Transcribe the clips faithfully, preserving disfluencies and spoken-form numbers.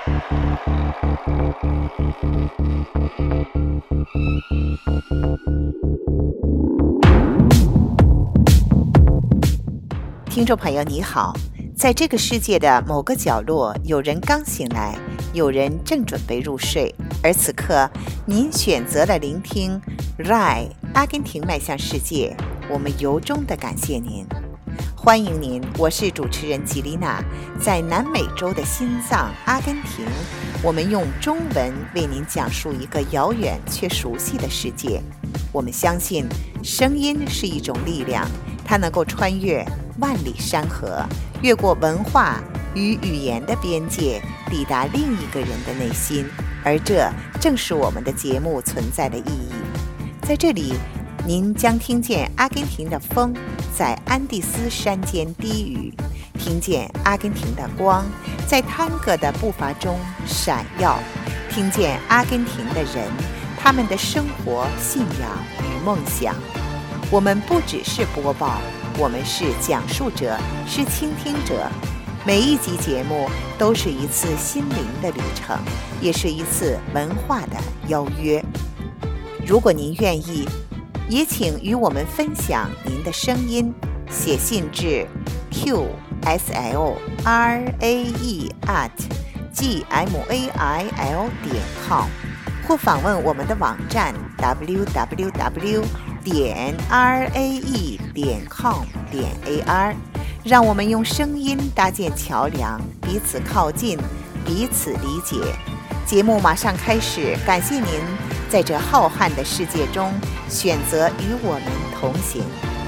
听众朋友你好，在这个世界的某个角落，有人刚醒来，有人正准备入睡，而此刻您选择了聆听 R A I 阿根廷迈向世界，我们由衷的感谢您。欢迎您，我是主持人吉丽娜。在南美洲的心脏阿根廷，我们用中文为您讲述一个遥远却熟悉的世界。我们相信声音是一种力量，它能够穿越万里山河，越过文化与语言的边界，抵达另一个人的内心，而这正是我们的节目存在的意义。在这里，您将听见阿根廷的风在安第斯山间低语，听见阿根廷的光在探戈的步伐中闪耀，听见阿根廷的人，他们的生活、信仰与梦想。我们不只是播报，我们是讲述者，是倾听者。每一集节目都是一次心灵的旅程，也是一次文化的邀约。如果您愿意，也请与我们分享您的声音，写信至 q s l r a e at g m a i l 点 com， 或访问我们的网站 w w w 点 r a e 点 com 点 a r， 让我们用声音搭建桥梁，彼此靠近，彼此理解。节目马上开始，感谢您在这浩瀚的世界中选择与我们同行。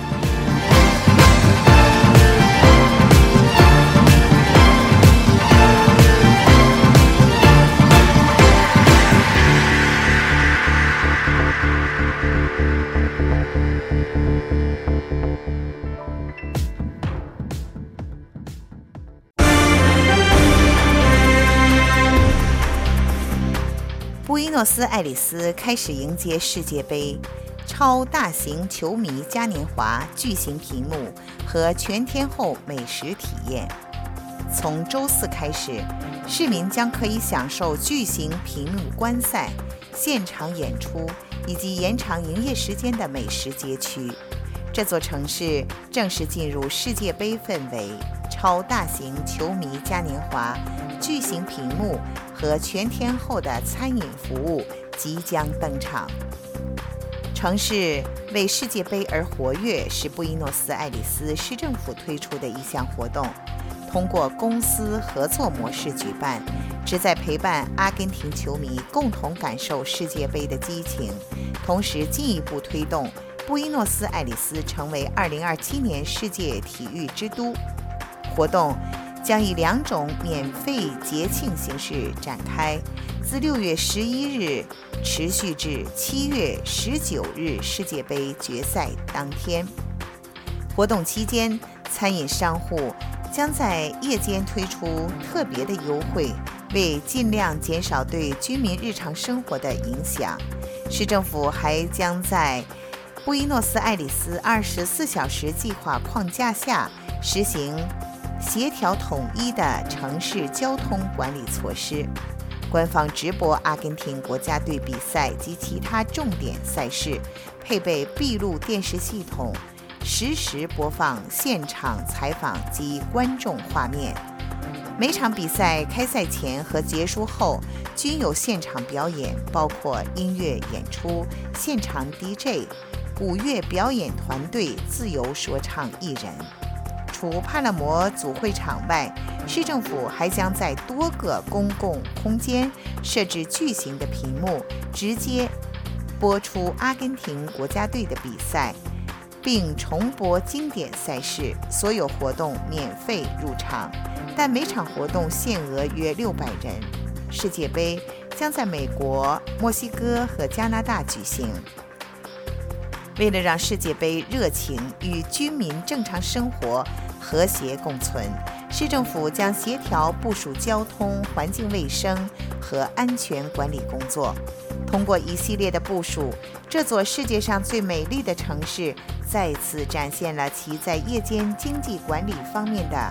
布宜诺斯艾利斯开始迎接世界杯，超大型球迷嘉年华、巨型屏幕和全天候美食体验。从周四开始，市民将可以享受巨型屏幕观赛、现场演出以及延长营业时间的美食街区。这座城市正式进入世界杯氛围，超大型球迷嘉年华、巨型屏幕和全天候的餐饮服务即将登场。城市为世界杯而活跃是布宜诺斯艾利斯市政府推出的一项活动，通过公私合作模式举办，旨在陪伴阿根廷球迷共同感受世界杯的激情，同时进一步推动布宜诺斯艾利斯成为二零二七年世界体育之都。活动将以两种免费节庆形式展开，自六月十一日持续至七月十九日世界杯决赛当天。活动期间，餐饮商户将在夜间推出特别的优惠，为尽量减少对居民日常生活的影响。市政府还将在布宜诺斯艾利斯二十四小时计划框架下实行协调统一的城市交通管理措施。官方直播阿根廷国家队比赛及其他重点赛事，配备闭路电视系统，实时播放现场采访及观众画面。每场比赛开赛前和结束后均有现场表演，包括音乐演出、现场 D J、古乐表演团队、自由说唱艺人。除帕勒摩组会场外，市政府还将在多个公共空间设置巨型的屏幕，直接播出阿根廷国家队的比赛，并重播经典赛事。所有活动免费入场，但每场活动限额约六百人。世界杯将在美国、墨西哥和加拿大举行。为了让世界杯热情与居民正常生活和谐共存，市政府将协调部署交通、环境卫生和安全管理工作。通过一系列的部署，这座世界上最美丽的城市再次展现了其在夜间经济管理方面的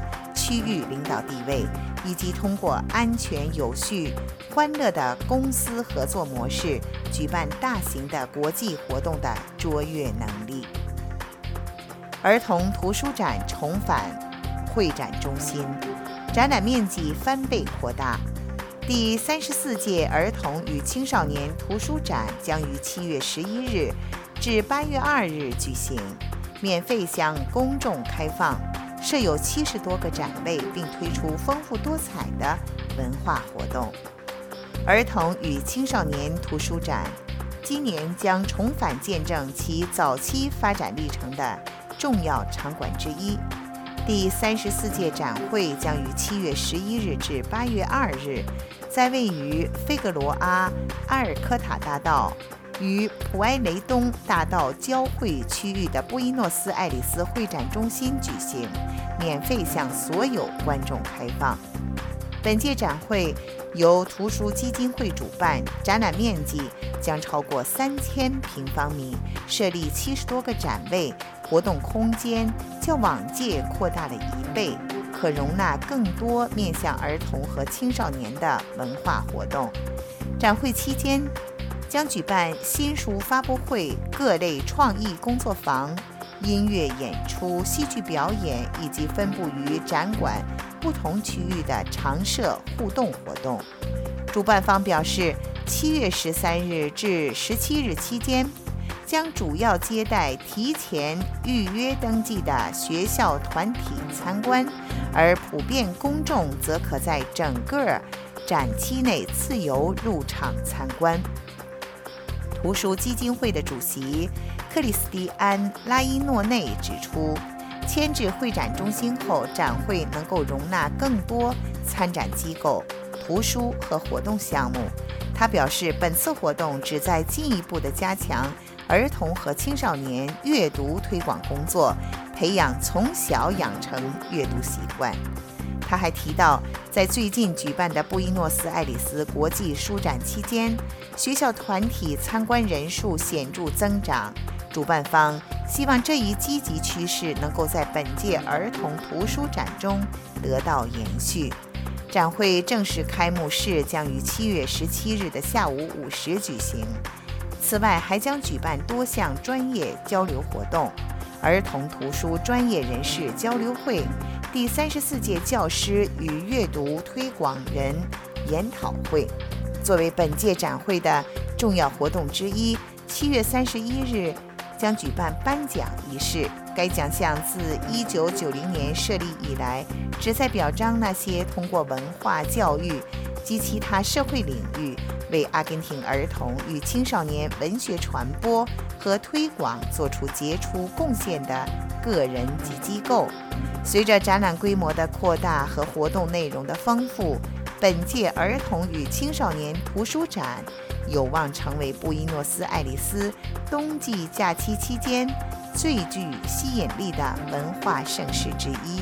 区域领导地位，以及通过安全、有序、欢乐的公私合作模式举办大型的国际活动的卓越能力。儿童图书展重返会展中心，展览面积翻倍扩大。第三十四届儿童与青少年图书展将于七月十一日至八月二日举行，免费向公众开放，设有七十多个展位，并推出丰富多彩的文化活动。儿童与青少年图书展今年将重返见证其早期发展历程的重要场馆之一。第三十四届展会将于七月十一日至八月二日，在位于费格罗阿阿尔科塔大道与普埃雷东大道交汇区域的布宜诺斯艾利斯会展中心举行，免费向所有观众开放。本届展会由图书基金会主办，展览面积将超过三千平方米，设立七十多个展位，活动空间较往届扩大了一倍，可容纳更多面向儿童和青少年的文化活动。展会期间将举办新书发布会、各类创意工作坊、音乐演出、戏剧表演，以及分布于展馆不同区域的常设互动活动。主办方表示，七月十三日至十七日期间，将主要接待提前预约登记的学校团体参观，而普遍公众则可在整个展期内自由入场参观。图书基金会的主席克里斯蒂安·拉伊诺内指出，迁至会展中心后，展会能够容纳更多参展机构、图书和活动项目。他表示，本次活动旨在进一步地加强儿童和青少年阅读推广工作，培养从小养成阅读习惯。他还提到，在最近举办的布宜诺斯艾利斯国际书展期间，学校团体参观人数显著增长。主办方希望这一积极趋势能够在本届儿童图书展中得到延续。展会正式开幕式将于七月十七日的下午五时举行。此外，还将举办多项专业交流活动，儿童图书专业人士交流会、第三十四届教师与阅读推广人研讨会。作为本届展会的重要活动之一，七月三十一日将举办颁奖仪式。该奖项自一九九零年设立以来，旨在表彰那些通过文化教育及其他社会领域为阿根廷儿童与青少年文学传播和推广做出杰出贡献的个人及机构。随着展览规模的扩大和活动内容的丰富，本届儿童与青少年图书展有望成为布宜诺斯艾利斯冬季假期期间最具吸引力的文化盛事之一。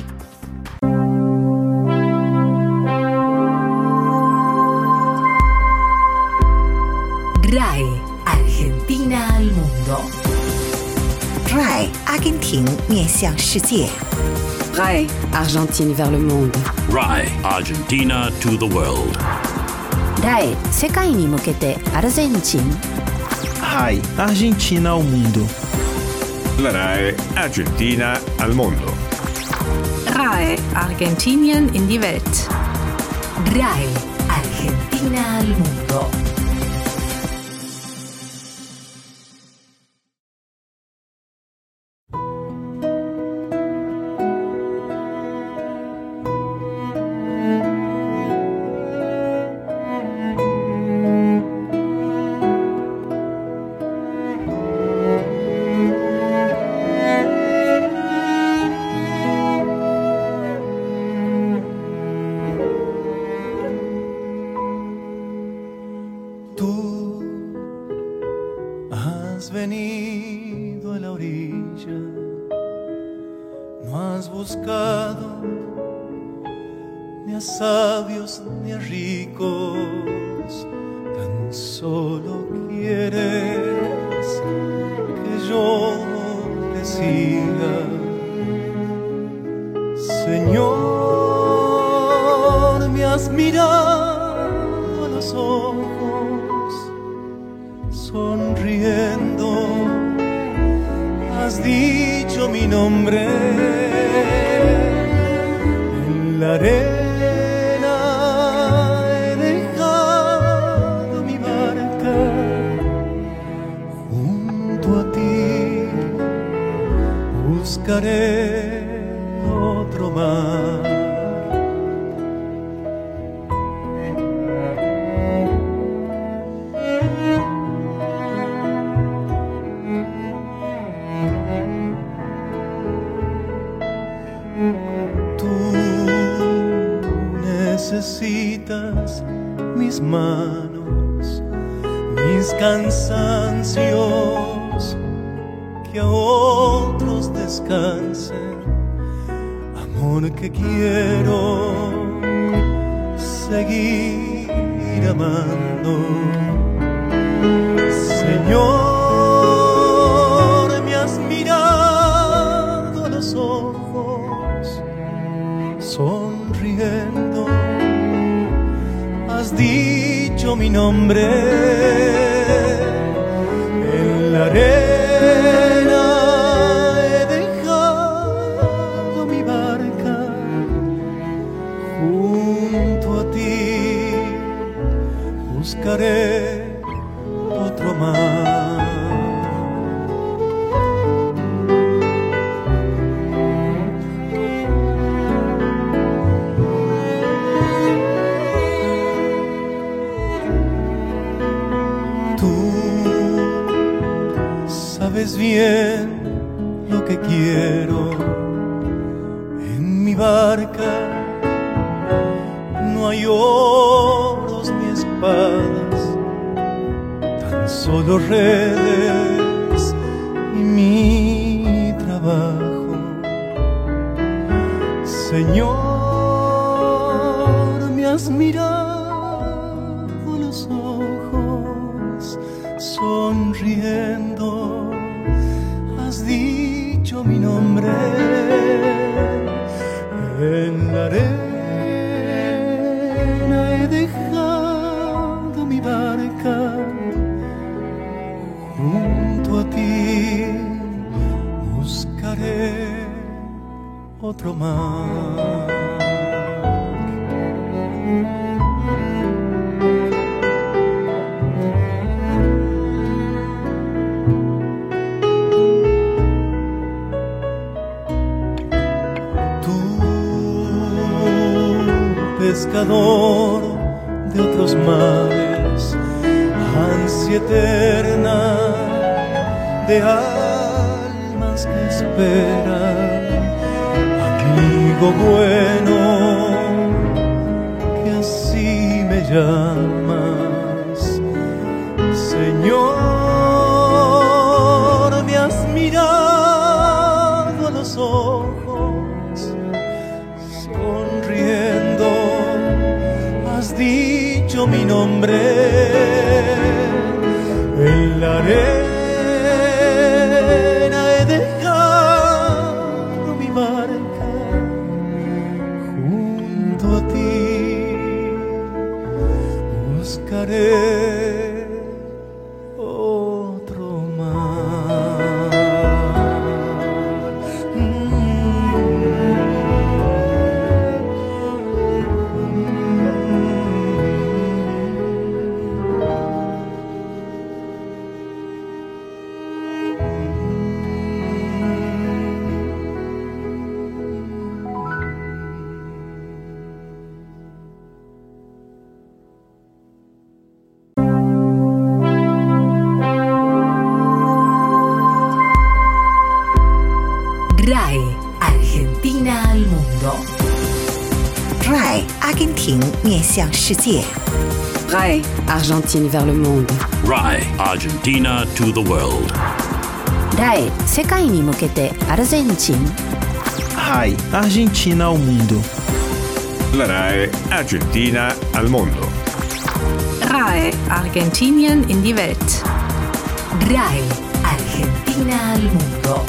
R A I Argentina al mundo。 R A I 阿根廷面向世界。 R A I Argentine vers le monde。 R A I Argentina to the world。 R A I 世界に向けてアルゼンチン。 R A I Argentina ao mundo。 La R A I Argentina al mondo. R A I Argentinien in die Welt. R A I Argentina al mundo. Venido a la orilla, no has buscado ni a sabios ni a ricos, tan solo quieres que yo te siga, Señor. me has mirado a los ojos, sonriendo, has dicho mi nombre en la arena, he dejado mi barca junto a ti, buscaré otro mar. Necesitas mis manos, mis cansancios, que a otros descansen, amor que quiero seguir amando. Señor, me has mirado a los ojos, sonriendo, has dicho mi nombre en la arena, he dejado mi barca junto a ti, buscaré otro mar. Sabes bien lo que quiero en mi barca, no hay oros ni espadas, tan solo redes y mi trabajo. Señor, me has mirado a los ojos, sonriendo, has dicho mi nombre en la arena, he dejado mi barca junto a ti, buscaré otro mar. Pescador de otros mares, ansia eterna de almas que esperan, amigo bueno, que así me llamas. Señor, me has mirado a los ojos, sonriendo, has dicho mi nombre en la arena, he dejado mi barca junto a ti, buscaré otro mar. R A E Argentina al mundo. R A E 阿根廷面向世界。 R A E Argentine vers le monde. R A E Argentina to the world. R A E 世界に向けてアルゼンチン。 R A E Argentina ao mundo. La R A E Argentina al mundo. R A E Argentinien in die Welt. R A E Argentina al mundo.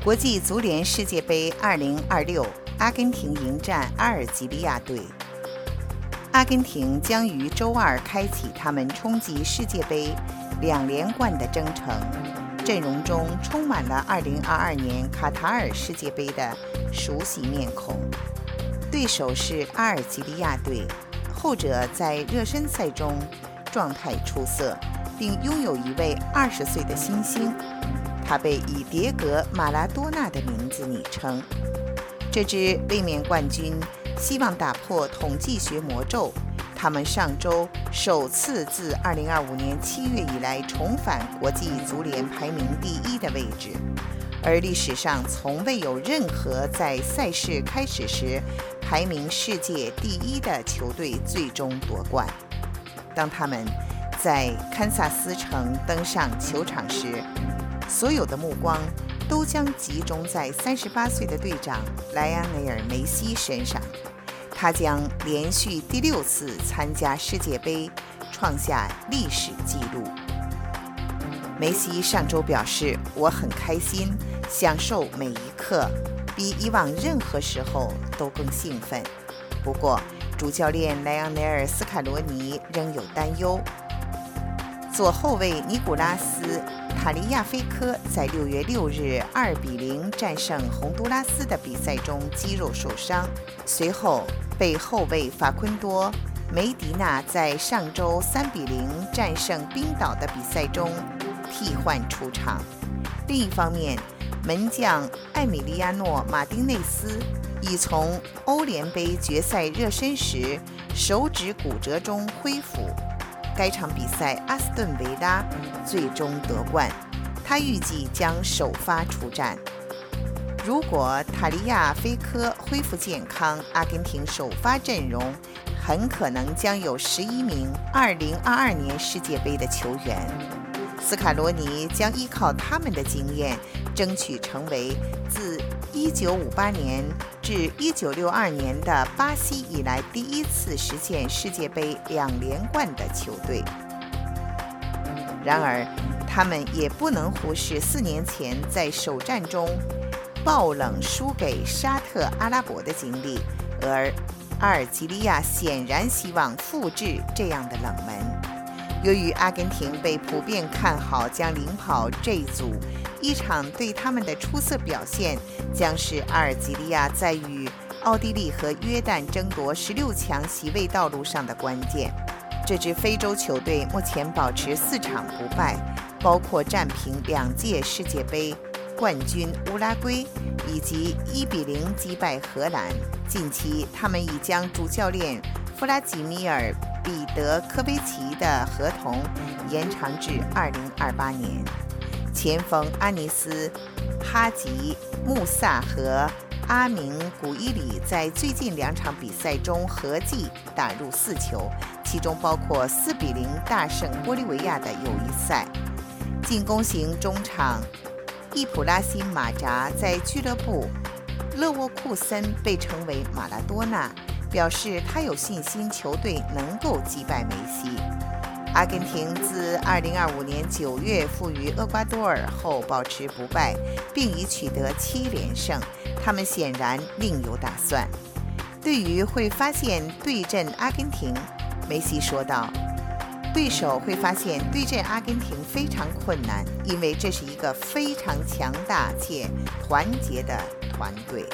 国际足联世界杯二零二六，阿根廷迎战阿尔及利亚队。阿根廷将于周二开启他们冲击世界杯两连冠的征程，阵容中充满了二零二二年卡塔尔世界杯的熟悉面孔。对手是阿尔及利亚队，后者在热身赛中状态出色，并拥有一位二十岁的新星，他被以迭戈·马拉多纳的名字昵称。这支卫冕冠军希望打破统计学魔咒，他们上周首次自二零二五年七月以来重返国际足联排名第一的位置，而历史上从未有任何在赛事开始时排名世界第一的球队最终夺冠。当他们在堪萨斯城登上球场时，所有的目光都将集中在三十八岁的队长莱昂内尔·梅西身上。他将连续第六次参加世界杯，创下历史纪录。梅西上周表示：“我很开心，享受每一刻，比以往任何时候都更兴奋。”不过，主教练莱昂内尔·斯卡罗尼仍有担忧。左后卫尼古拉斯·塔利亚菲科在六月六日二比零战胜洪都拉斯的比赛中肌肉受伤，随后被后卫法昆多·梅迪纳在上周三比零战胜冰岛的比赛中替换出场。另一方面，门将艾米利亚诺·马丁内斯已从欧联杯决赛热身时手指骨折中恢复。该场比赛阿斯顿维拉最终得冠，他预计将首发出战。如果塔利亚菲科恢复健康，阿根廷首发阵容很可能将有十一名二零二二年世界杯的球员。斯卡罗尼将依靠他们的经验，争取成为自一九五八年至一九六二年的巴西以来第一次实现世界杯两连冠的球队。然而，他们也不能忽视四年前在首战中爆冷输给沙特阿拉伯的经历，而阿尔及利亚显然希望复制这样的冷门。由于阿根廷被普遍看好将领跑这一组，一场对他们的出色表现将是阿尔及利亚在与奥地利和约旦争夺十六强席位道路上的关键。这支非洲球队目前保持四场不败，包括战平两届世界杯冠军乌拉圭以及一比零击败荷兰。近期，他们已将主教练弗拉基米尔·彼得科维奇的合同延长至二零二八年。前锋阿尼斯·哈吉·穆萨和阿明·古伊里在最近两场比赛中合计打入四球，其中包括四比零大胜玻利维亚的友谊赛。进攻型中场伊普拉辛·马扎在俱乐部勒沃库森被称为马拉多纳，表示他有信心球队能够击败梅西。阿根廷自二零二五年九月负于厄瓜多尔后保持不败，并已取得七连胜，他们显然另有打算。对于会发现对阵阿根廷，梅西说道：“对手会发现对阵阿根廷非常困难，因为这是一个非常强大且团结的团队。”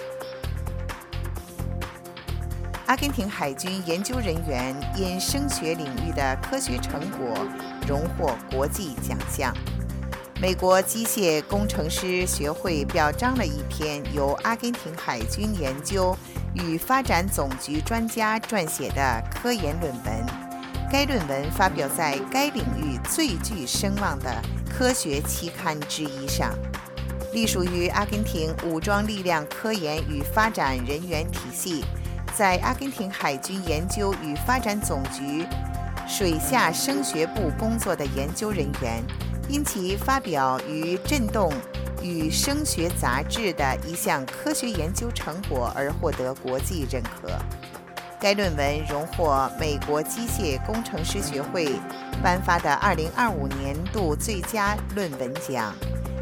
阿根廷海军研究人员因声学领域的科学成果荣获国际奖项。美国机械工程师学会表彰了一篇由阿根廷海军研究与发展总局专家撰写的科研论文，该论文发表在该领域最具声望的科学期刊之一上。隶属于阿根廷武装力量科研与发展人员体系，在阿根廷海军研究与发展总局水下声学部工作的研究人员，因其发表于《振动与声学杂志》的一项科学研究成果而获得国际认可。该论文荣获美国机械工程师学会颁发的二零二五年度最佳论文奖，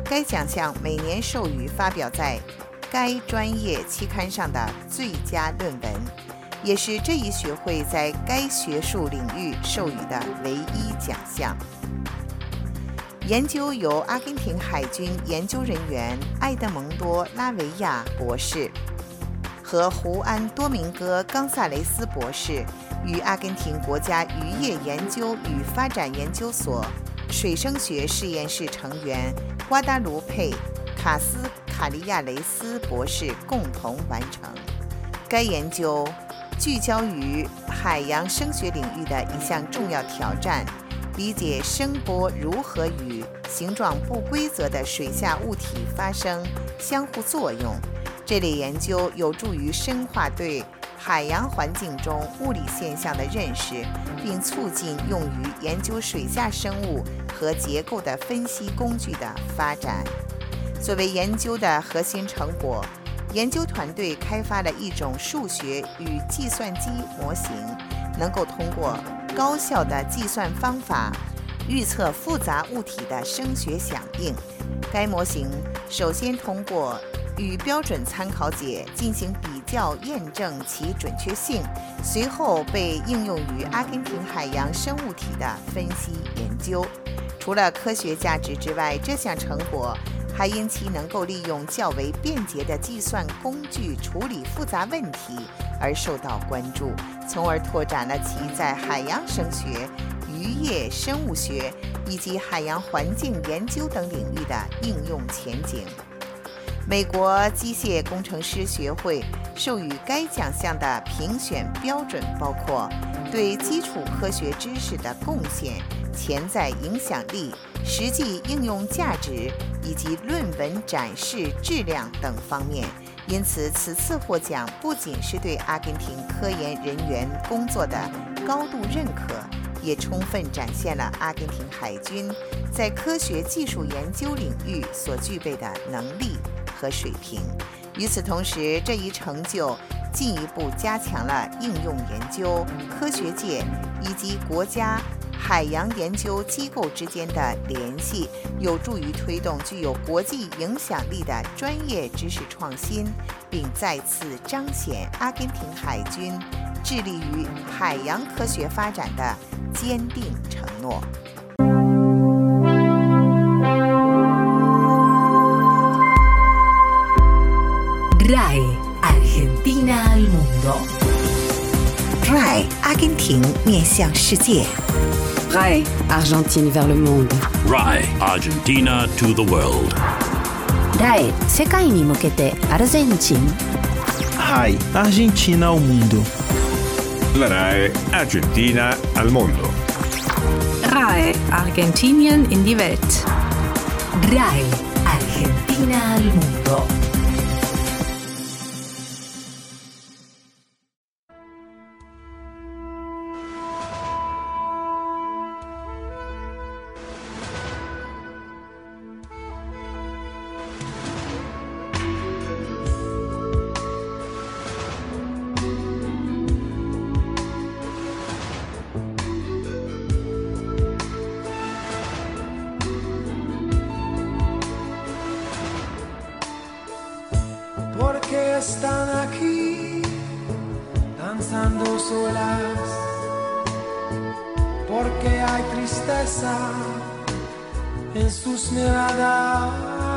该奖项每年授予发表在该专业期刊上的最佳论文，也是这一学会在该学术领域授予的唯一奖项。研究由阿根廷海军研究人员埃德蒙多·拉维亚博士和胡安·多明戈·冈萨雷斯博士与阿根廷国家渔业研究与发展研究所水生学实验室成员瓜达卢佩·卡斯卡利亚雷斯博士共同完成。该研究聚焦于海洋声学领域的一项重要挑战，理解声波如何与形状不规则的水下物体发生相互作用。这类研究有助于深化对海洋环境中物理现象的认识，并促进用于研究水下生物和结构的分析工具的发展。作为研究的核心成果，研究团队开发了一种数学与计算机模型，能够通过高效的计算方法预测复杂物体的声学响应。该模型首先通过与标准参考解进行比较验证其准确性，随后被应用于阿根廷海洋生物体的分析研究。除了科学价值之外，这项成果还因其能够利用较为便捷的计算工具处理复杂问题而受到关注，从而拓展了其在海洋声学、渔业生物学以及海洋环境研究等领域的应用前景。美国机械工程师学会授予该奖项的评选标准包括对基础科学知识的贡献、潜在影响力、实际应用价值以及论文展示质量等方面。因此，此次获奖不仅是对阿根廷科研人员工作的高度认可，也充分展现了阿根廷海军在科学技术研究领域所具备的能力和水平。与此同时，这一成就进一步加强了应用研究、科学界以及国家海洋研究机构之间的联系，有助于推动具有国际影响力的专业知识创新，并再次彰显阿根廷海军致力于海洋科学发展的坚定承诺。 R A I Argentina al mundo. R A I 阿根廷面向世界。 R A I Argentine vers le monde. R A I Argentina to the world. R A I 世界に向けてアルゼンチン。 R A I Argentina ao mundo. La R A I Argentina al mondo. R A I Argentinien in die Welt. R A I Argentina al mundo. Porque están aquí danzando solas, porque hay tristeza en sus miradas.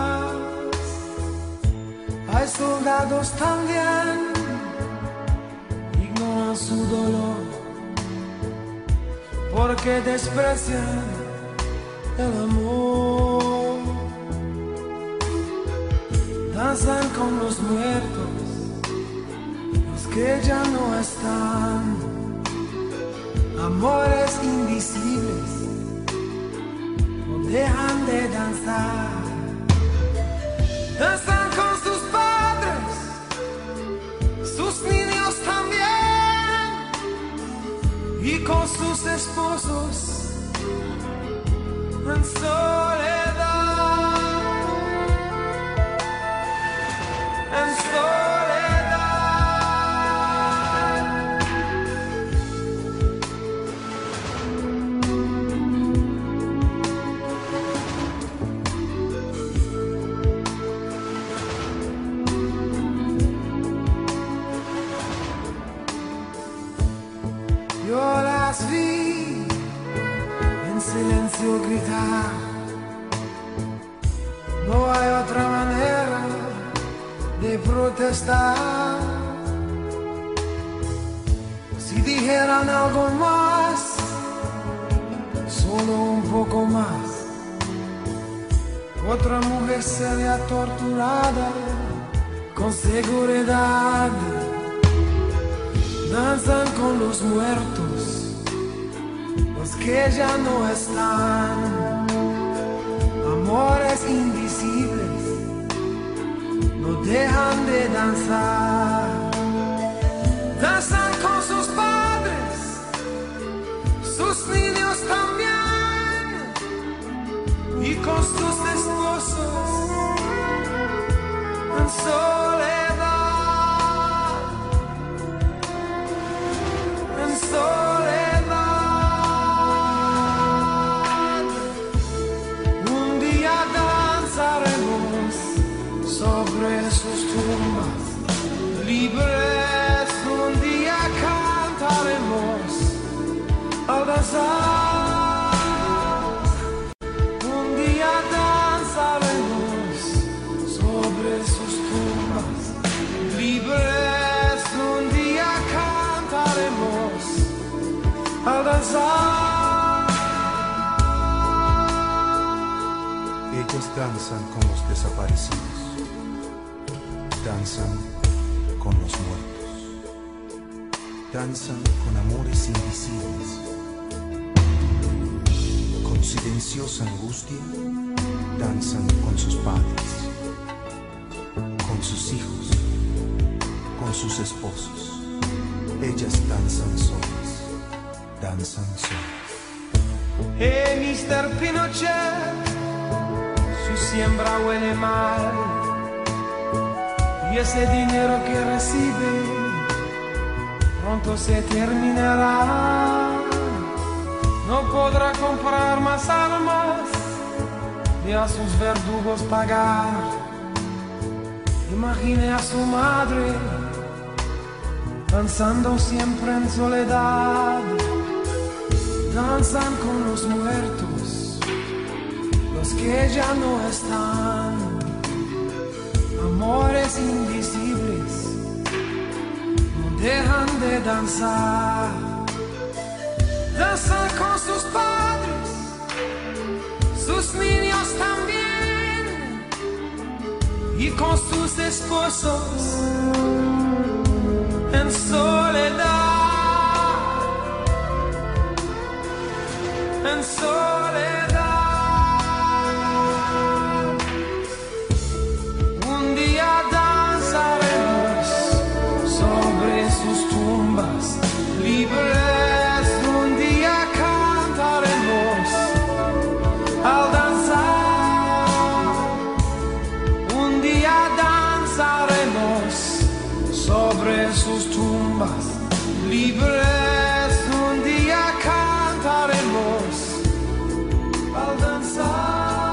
Hay soldados también, ignoran su dolor, porque desprecian el amor. Danzan con los muertos, los que ya no están. Amores invisibles no dejan de danzar. Danzan con sus padres, sus niños también, y con sus esposos en soledad. En soledad. de protestar. Si dijeran algo más, solo un poco más, otra mujer sería torturada con seguridad. Danzan con los muertos, los que ya no están. Amores invisibles no dejan de danzar. Danzan con sus padres, sus niños también, y con sus esposos en soledad, en soledad. Un día danzaremos sobre sus tumbas, libres, un día cantaremos al danzar. Un día danzaremos sobre sus tumbas, libres, un día cantaremos al danzar. Ellos danzan con los desaparecidos, danzan con los muertos, danzan con amores invisibles, con silenciosa angustia, danzan con sus padres, con sus hijos, con sus esposos. Ellas danzan solas, danzan solas. Hey, mister Pinochet, su siembra huele mal, y ese dinero que recibe pronto se terminará. No podrá comprar más armas ni a sus verdugos pagar. Imagine a su madre danzando siempre en soledad. Danzan con los muertos, los que ya no están. Amores invisibles no dejan de danzar. Danzan con sus padres, sus niños también, y con sus esposos en soledad, en soledad. Un día danzaremos sobre sus tumbas, libres, un día cantaremos al danzar. Un día danzaremos sobre sus tumbas, libres, un día cantaremos al danzar.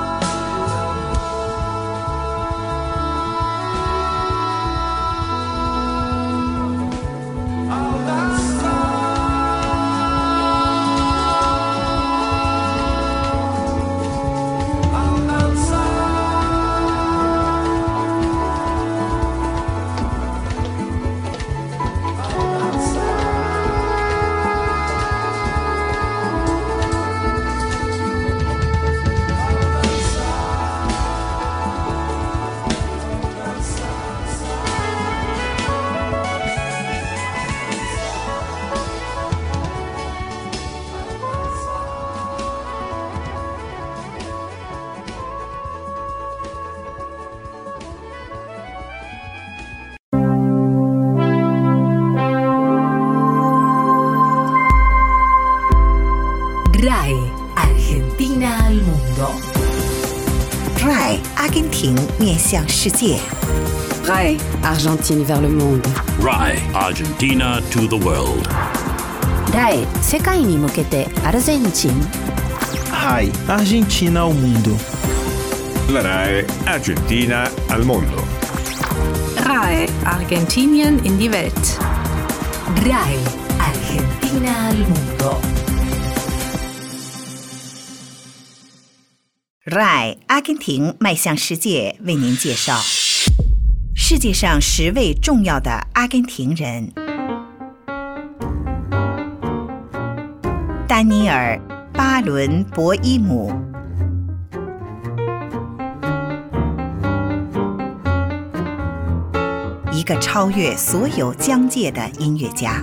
R A E Argentina al mundo. R A E 阿根廷面向世界。 R A E Argentine vers le monde. R A E Argentina to the world. R A E 世界に向けてアルゼンチン。 R A E Argentina ao mundo. La R A E Argentina al mundo. R A E Argentinien in die Welt. R A E Argentina al mundo. R A E 阿根廷迈向世界为您介绍世界上十位重要的阿根廷人。丹尼尔·巴伦博伊姆，一个超越所有疆界的音乐家。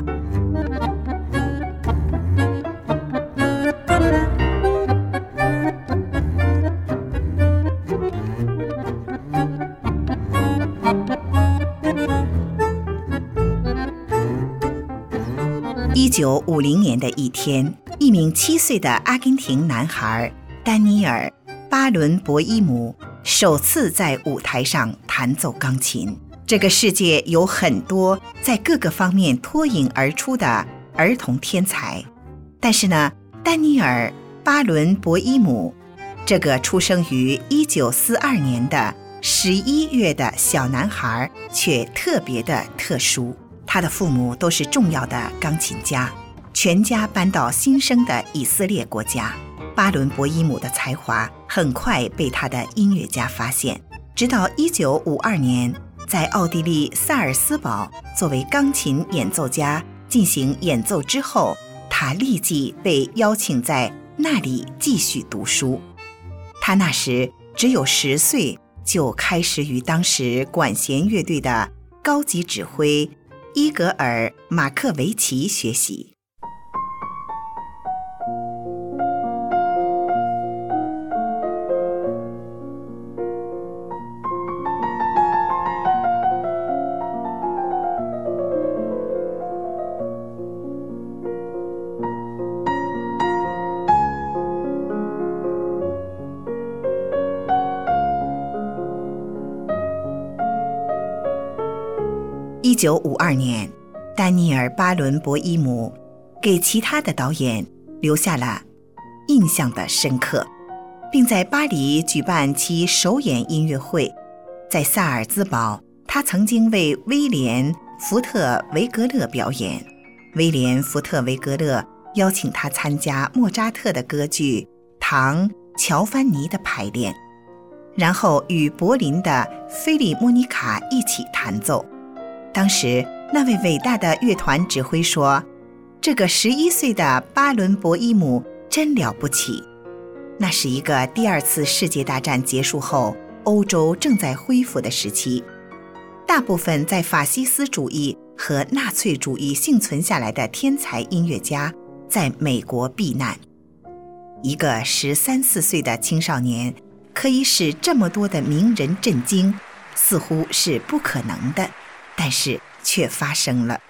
一九五零年的一天，一名七岁的阿根廷男孩丹尼尔·巴伦博伊姆首次在舞台上弹奏钢琴。这个世界有很多在各个方面脱颖而出的儿童天才，但是呢，丹尼尔·巴伦博伊姆这个出生于一九四二年的十一月的小男孩却特别的特殊。他的父母都是重要的钢琴家，全家搬到新生的以色列国家。巴伦博伊姆的才华很快被他的音乐家发现，直到一九五二年，在奥地利萨尔斯堡作为钢琴演奏家进行演奏之后，他立即被邀请在那里继续读书。他那时只有十岁，就开始与当时管弦乐队的高级指挥伊格尔·马克维奇学习。一九五二年，丹尼尔·巴伦博伊姆给其他的导演留下了印象的深刻，并在巴黎举办其首演音乐会。在萨尔兹堡，他曾经为威廉·福特维格勒表演。威廉·福特维格勒邀请他参加莫扎特的歌剧《唐乔凡尼》的排练，然后与柏林的菲利莫尼卡一起弹奏。当时那位伟大的乐团指挥说，这个十一岁的巴伦博伊姆真了不起。那是一个第二次世界大战结束后，欧洲正在恢复的时期，大部分在法西斯主义和纳粹主义幸存下来的天才音乐家在美国避难。一个十三四岁的青少年可以使这么多的名人震惊，似乎是不可能的，但是却发生了。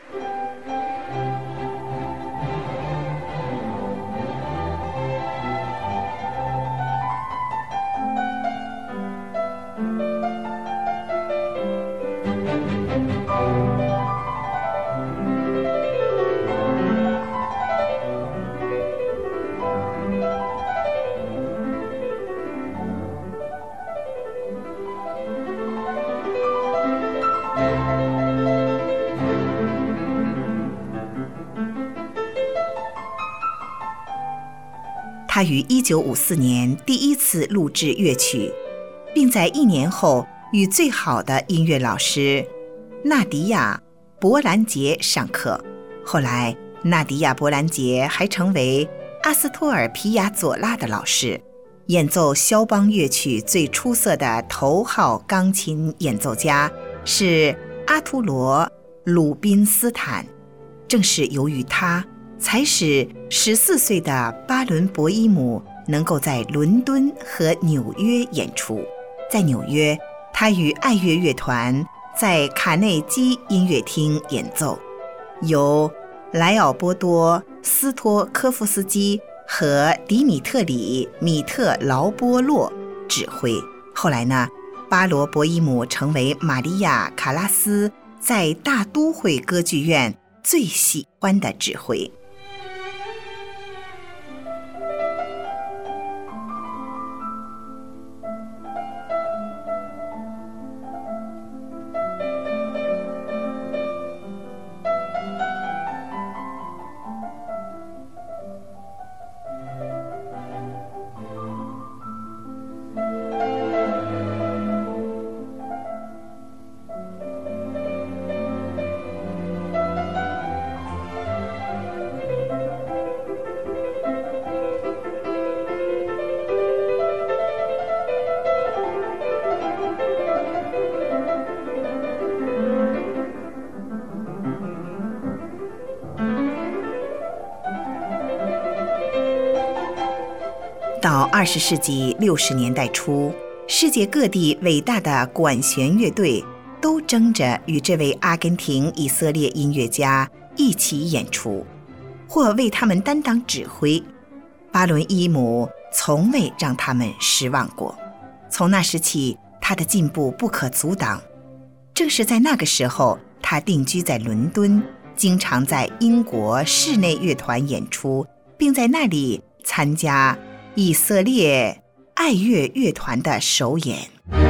他于一九五四年第一次录制乐曲，并在一年后与最好的音乐老师纳迪亚·伯兰杰上课。后来，纳迪亚·伯兰杰还成为阿斯托尔·皮亚佐拉的老师，演奏肖邦乐曲最出色的头号钢琴演奏家是阿图罗·鲁宾斯坦。正是由于他，才使十四岁的巴伦博伊姆能够在伦敦和纽约演出。在纽约，他与爱乐乐团在卡内基音乐厅演奏，由莱奥波多·斯托科夫斯基和迪米特里·米特劳波洛指挥。后来呢，巴罗博伊姆成为玛利亚·卡拉斯在大都会歌剧院最喜欢的指挥。 到二十世纪六十年代初，世界各地伟大的管弦乐队都争着与这位阿根廷以色列音乐家一起演出，或为他们担当指挥。巴伦伊姆从未让他们失望过。从那时起，他的进步不可阻挡。正是在那个时候，他定居在伦敦，经常在英国室内乐团演出，并在那里参加以色列爱乐乐团的首演。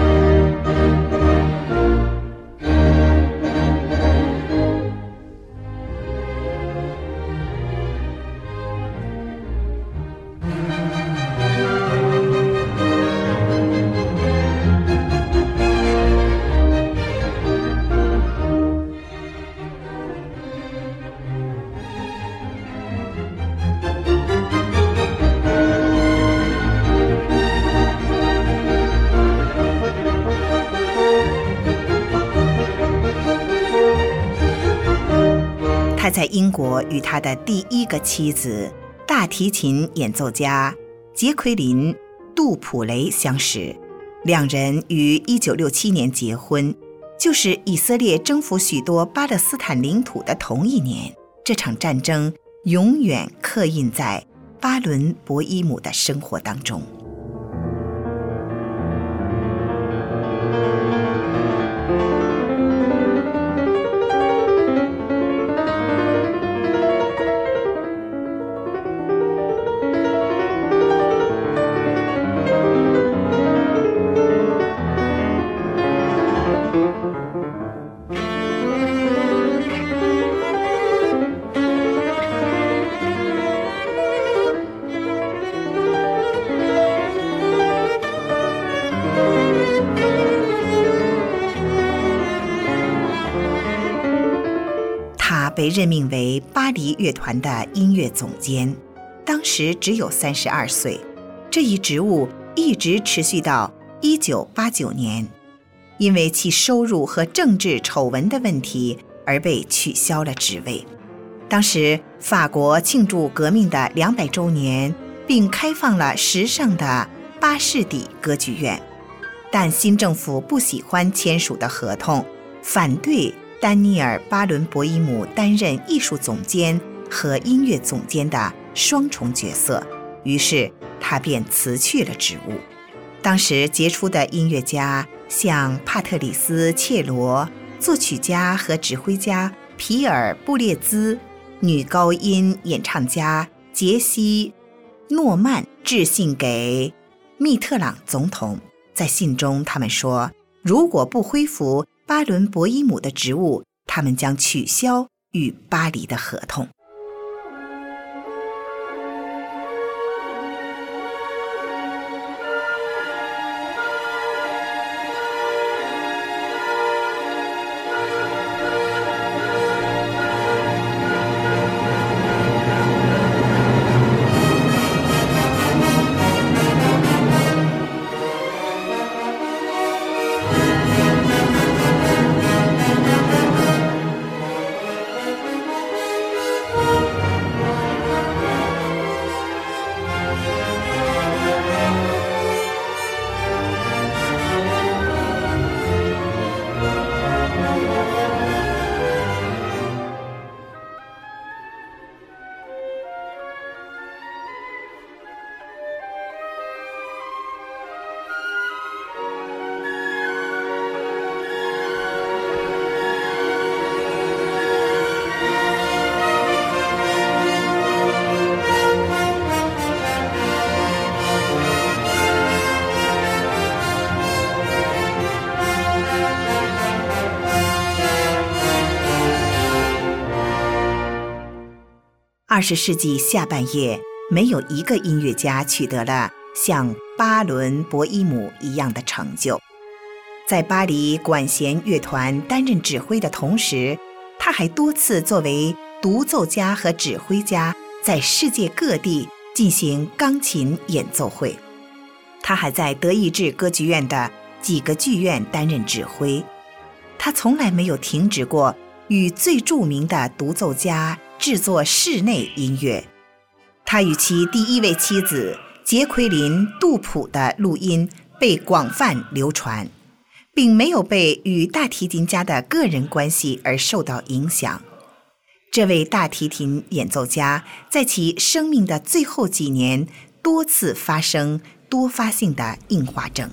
他在英国与他的第一个妻子大提琴演奏家杰奎琳·杜普雷相识，两人于一九六七年结婚，就是以色列征服许多巴勒斯坦领土的同一年。这场战争永远刻印在巴伦博伊姆的生活当中。他被任命为巴黎乐团的音乐总监，当时只有三十二岁。这一职务一直持续到一九八九年，因为其收入和政治丑闻的问题而被取消了职位。当时法国庆祝革命的两百周年，并开放了时尚的巴士底歌剧院，但新政府不喜欢签署的合同，反对丹尼尔·巴伦博伊姆担任艺术总监和音乐总监的双重角色，于是他便辞去了职务。当时杰出的音乐家像帕特里斯·切罗，作曲家和指挥家皮尔·布列兹，女高音演唱家杰西·诺曼致信给密特朗总统。在信中他们说，如果不恢复巴伦博伊姆的职务，他们将取消与巴黎的合同。二十世纪下半叶，没有一个音乐家取得了像巴伦博伊姆一样的成就。在巴黎管弦乐团担任指挥的同时，他还多次作为独奏家和指挥家在世界各地进行钢琴演奏会。他还在德意志歌剧院的几个剧院担任指挥。他从来没有停止过与最著名的独奏家制作室内音乐。他与其第一位妻子杰奎琳·杜普的录音被广泛流传，并没有被与大提琴家的个人关系而受到影响。这位大提琴演奏家在其生命的最后几年多次发生多发性的硬化症。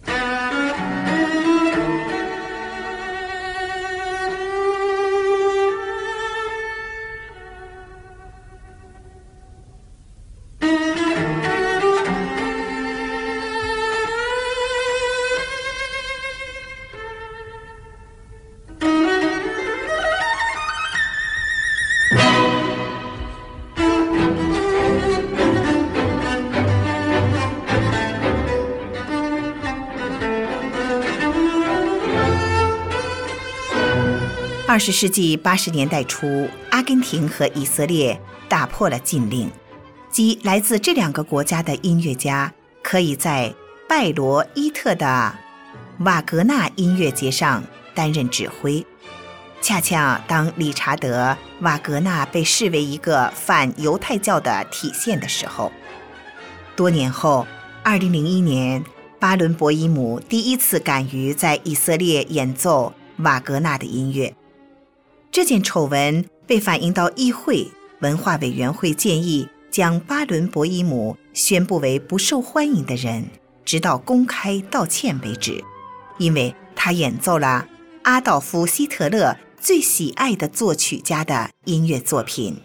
二十世纪八十年代初，阿根廷和以色列打破了禁令，即来自这两个国家的音乐家可以在拜罗伊特的瓦格纳音乐节上担任指挥。恰恰当理查德·瓦格纳被视为一个反犹太教的体现的时候，多年后，二零零一年，巴伦博伊姆第一次敢于在以色列演奏瓦格纳的音乐。这件丑闻被反映到议会，文化委员会建议将巴伦博伊姆宣布为不受欢迎的人，直到公开道歉为止，因为他演奏了阿道夫·希特勒最喜爱的作曲家的音乐作品。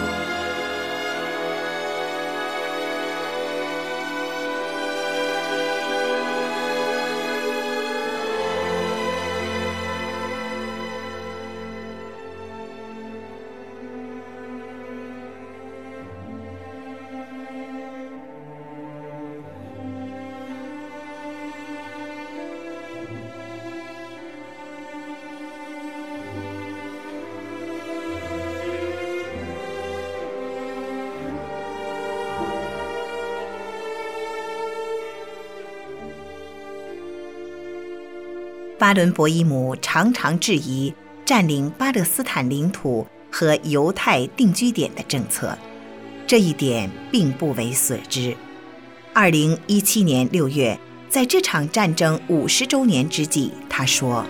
巴伦博伊姆常常质疑占领巴勒斯坦领土和犹太定居点的政策，这一点并不为所知。二零一七年六月，在这场战争五十周年之际，他说：“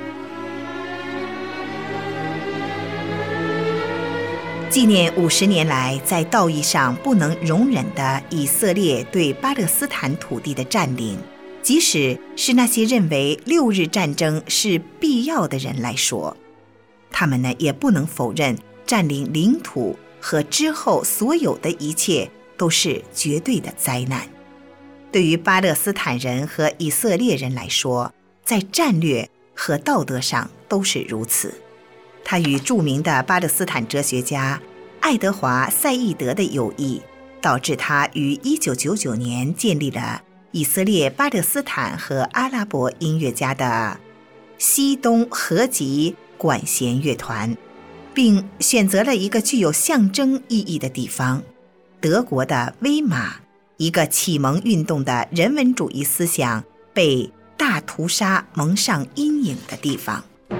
纪念五十年来在道义上不能容忍的以色列对巴勒斯坦土地的占领。”即使是那些认为六日战争是必要的人来说，他们呢也不能否认占领领土和之后所有的一切都是绝对的灾难。对于巴勒斯坦人和以色列人来说，在战略和道德上都是如此。他与著名的巴勒斯坦哲学家爱德华·赛义德的友谊，导致他于一九九九年建立了以色列、巴勒斯坦和阿拉伯音乐家的西东合集管弦乐团，并选择了一个具有象征意义的地方——德国的威玛，一个启蒙运动的人文主义思想被大屠杀蒙上阴影的地方。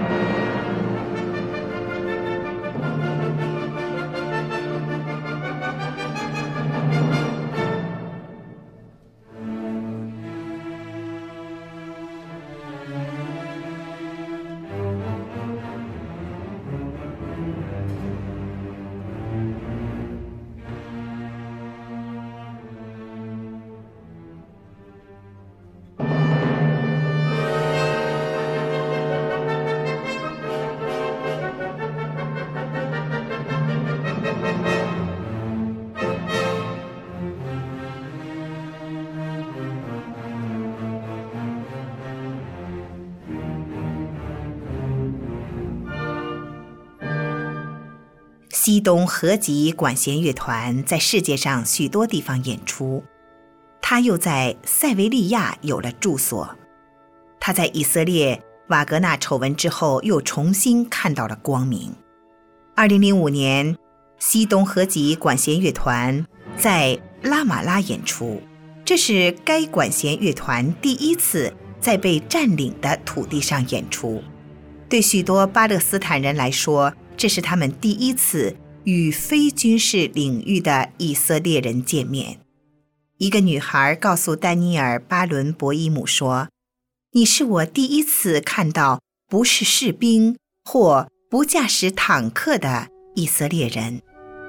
西东合集管弦乐团在世界上许多地方演出，他又在塞维利亚有了住所。他在以色列瓦格纳丑闻之后又重新看到了光明。二零零五年，西东合集管弦乐团在拉玛拉演出，这是该管弦乐团第一次在被占领的土地上演出。对许多巴勒斯坦人来说，这是他们第一次与非军事领域的以色列人见面。 一个女孩告诉丹尼尔·巴伦博伊姆说：“你是我第一次看到不是士兵或不驾驶坦克的以色列人。”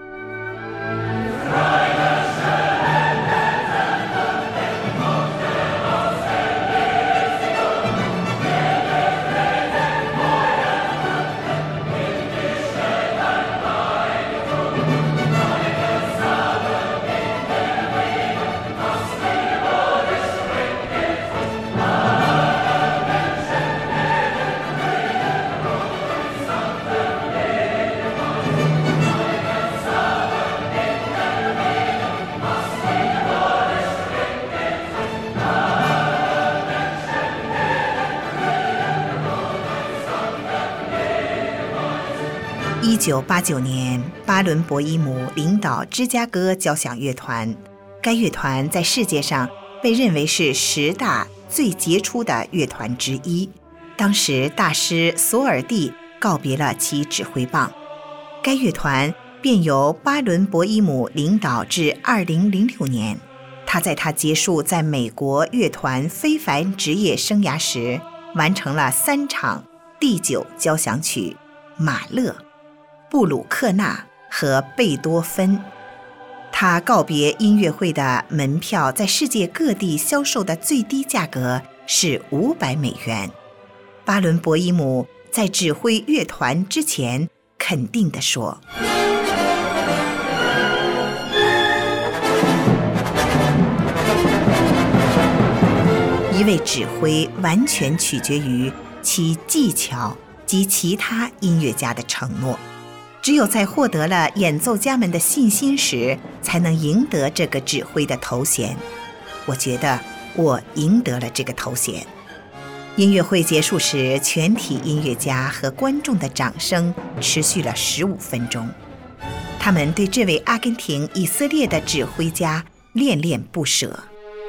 一九八九年，巴伦博伊姆领导芝加哥交响乐团，该乐团在世界上被认为是十大最杰出的乐团之一。当时大师索尔蒂告别了其指挥棒，该乐团便由巴伦博伊姆领导至二零零六年。他在他结束在美国乐团非凡职业生涯时，完成了三场第九交响曲《马勒》、布鲁克纳和贝多芬。他告别音乐会的门票在世界各地销售的最低价格是五百美元。巴伦博伊姆在指挥乐团之前肯定地说：“一位指挥完全取决于其技巧及其他音乐家的承诺。只有在获得了演奏家们的信心时，才能赢得这个指挥的头衔。我觉得我赢得了这个头衔。”音乐会结束时，全体音乐家和观众的掌声持续了十五分钟。他们对这位阿根廷以色列的指挥家恋恋不舍。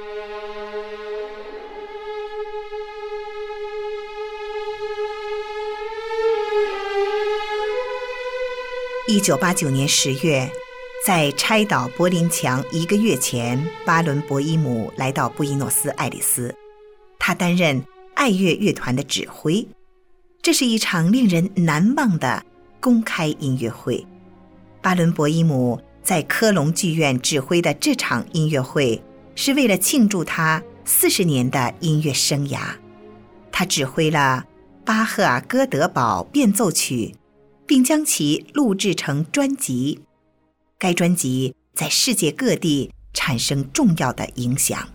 一九八九年十月，在拆倒柏林墙一个月前，巴伦博伊姆来到布宜诺斯艾利斯，他担任爱乐乐团的指挥。这是一场令人难忘的公开音乐会。巴伦博伊姆在科隆剧院指挥的这场音乐会，是为了庆祝他四十年的音乐生涯。他指挥了巴赫尔哥德堡变奏曲，并将其录制成专辑。该专辑在世界各地产生重要的影响。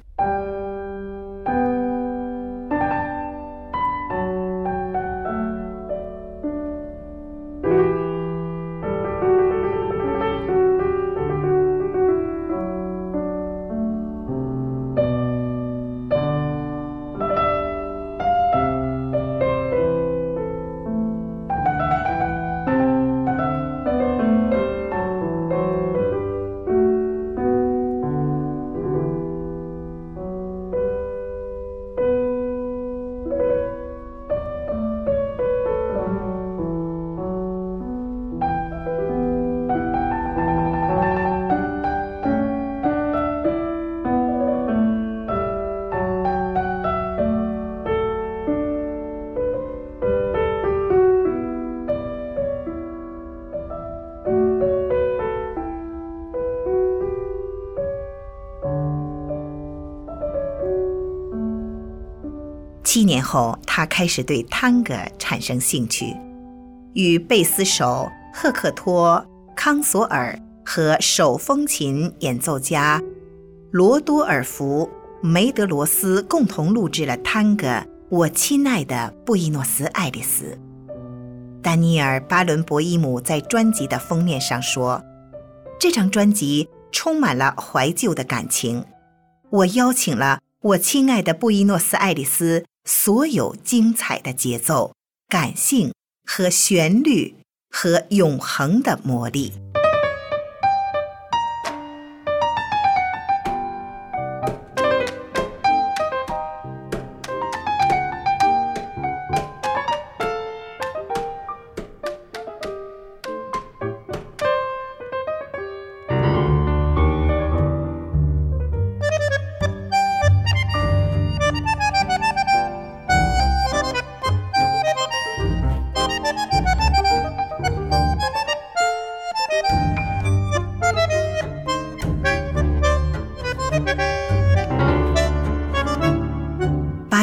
七年后，他开始对探戈产生兴趣，与贝斯手赫克托·康索尔和手风琴演奏家罗多尔夫·梅德罗斯共同录制了探戈《我亲爱的布宜诺斯艾利斯》。丹尼尔·巴伦博伊姆在专辑的封面上说：“这张专辑充满了怀旧的感情，我邀请了我亲爱的布宜诺斯艾利斯所有精彩的节奏、感性和旋律和永恒的魔力。”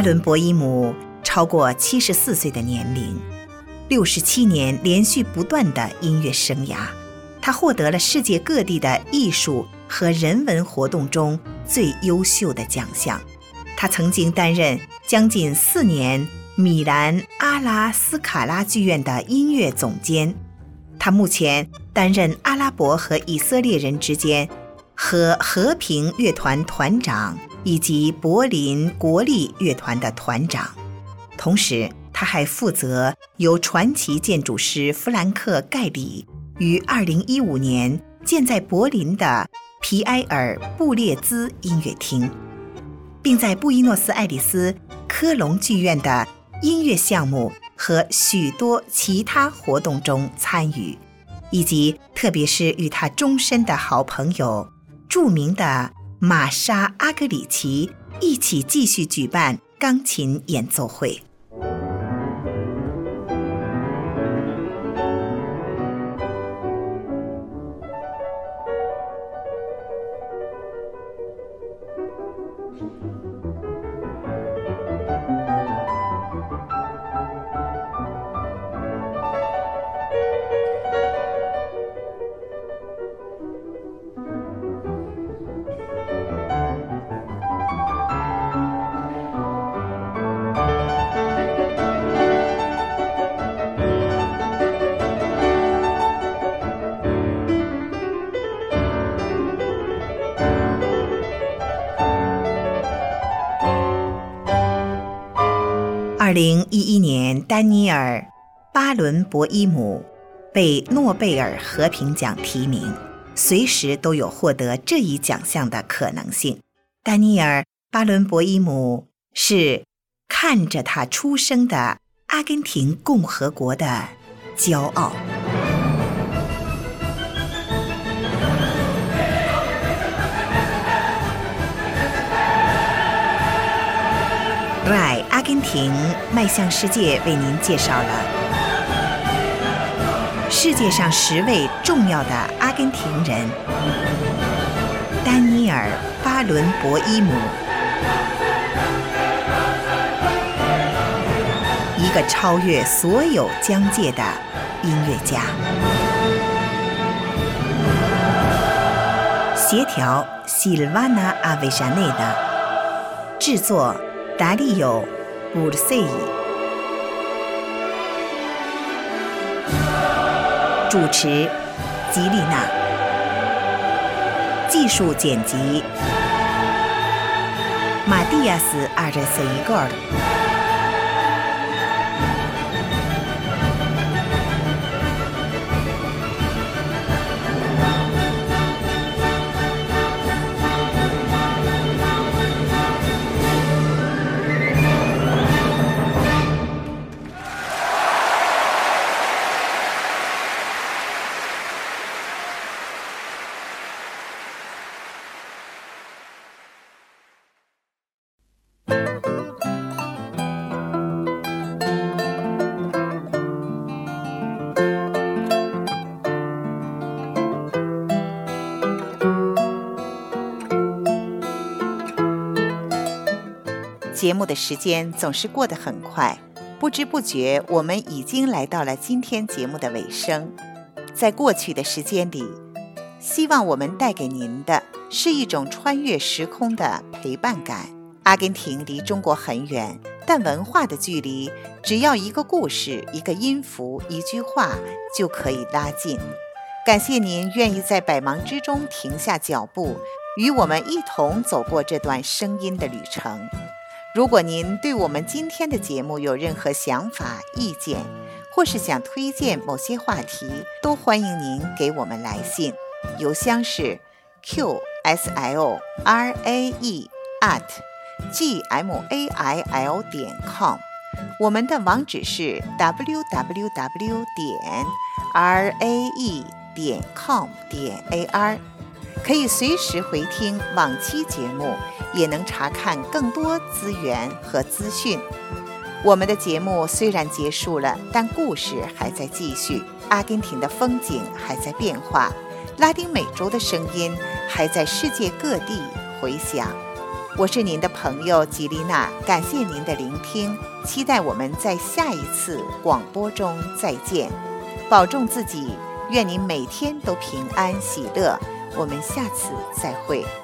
伦博伊姆超过七十四岁的年龄，六十七年连续不断的音乐生涯，他获得了世界各地的艺术和人文活动中最优秀的奖项。他曾经担任将近四年米兰阿拉斯卡拉剧院的音乐总监。他目前担任阿拉伯和以色列人之间和和平乐团团长以及柏林国立乐团的团长。同时他还负责由传奇建筑师弗兰克·盖里于二零一五年建在柏林的皮埃尔·布列兹音乐厅，并在布宜诺斯艾利斯科隆剧院的音乐项目和许多其他活动中参与，以及特别是与他终身的好朋友著名的玛莎·阿格里奇一起继续举办钢琴演奏会。二零一一年，丹尼尔·巴伦博伊姆被诺贝尔和平奖提名，随时都有获得这一奖项的可能性。丹尼尔·巴伦博伊姆是看着他出生的阿根廷共和国的骄傲。R A I 阿根廷迈向世界为您介绍了世界上十位重要的阿根廷人。丹尼尔·巴伦博伊姆，一个超越所有疆界的音乐家。协调西尔瓦纳·阿维扎内达，制作达利尤·布尔塞伊，主持吉丽娜，技术剪辑马蒂亚斯·阿热塞伊戈尔。节目的时间总是过得很快，不知不觉我们已经来到了今天节目的尾声。在过去的时间里，希望我们带给您的是一种穿越时空的陪伴感。阿根廷离中国很远，但文化的距离只要一个故事、一个音符、一句话就可以拉近。感谢您愿意在百忙之中停下脚步，与我们一同走过这段声音的旅程。如果您对我们今天的节目有任何想法、意见，或是想推荐某些话题，都欢迎您给我们来信。邮箱是 q s l r a e at g m a i l 点 com， 我们的网址是 w w w 点 r a e 点 com 点 a r， 可以随时回听往期节目，也能查看更多资源和资讯。我们的节目虽然结束了，但故事还在继续，阿根廷的风景还在变化，拉丁美洲的声音还在世界各地回响。 我是您的朋友吉丽娜，感谢您的聆听，期待我们在下一次广播中再见。保重自己，愿您每天都平安喜乐。我们下次再会。